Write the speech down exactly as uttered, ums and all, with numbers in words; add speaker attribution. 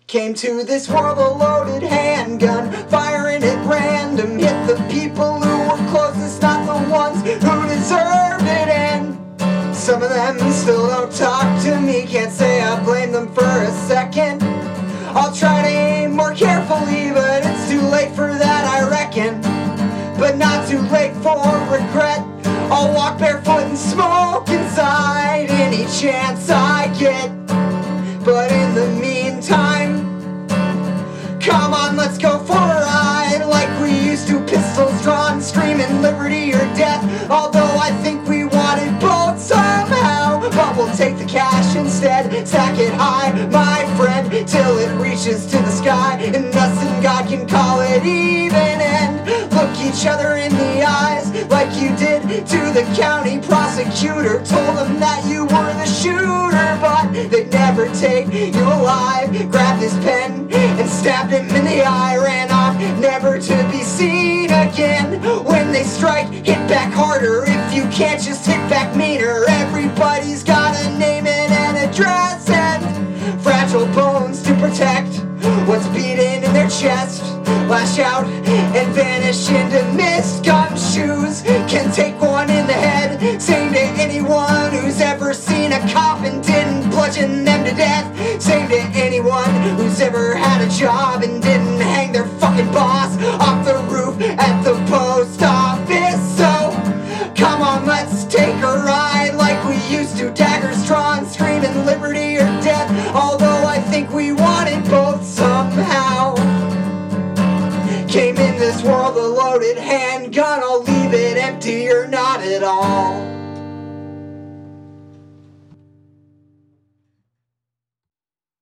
Speaker 1: Came to this world a loaded handgun, firing at random, hit the people who were closest, not the ones who deserved it. And some of them still don't talk to me, can't say I blame them for a second. I'll try to aim more carefully, but it's too late for that, I reckon. But not too late for regret. I'll walk barefoot and smoke inside any chance I get. But in the meantime, come on, let's go for a ride like we used to, pistols drawn, screaming liberty or death. Although I think we wanted both somehow, but we'll take the cash instead. Stack it high, my friend, till it reaches to the sky, and us and God can call it even. And look each other in the eyes like you did to the county prosecutor. Told them that you were the shooter, but they'd never take you alive. Grabbed his pen and stabbed him in the eye, ran off, never to be seen again. When they strike, hit back harder. If you can't, just hit back meaner. Everybody's got a name and an address and fragile bones to protect what's beating in their chest. Lash out and vanish into mist. Gumshoes can take one in the head. Same to anyone who's ever seen a cop and didn't bludgeon them to death. Same to anyone who's ever had a job and didn't hang their fucking boss.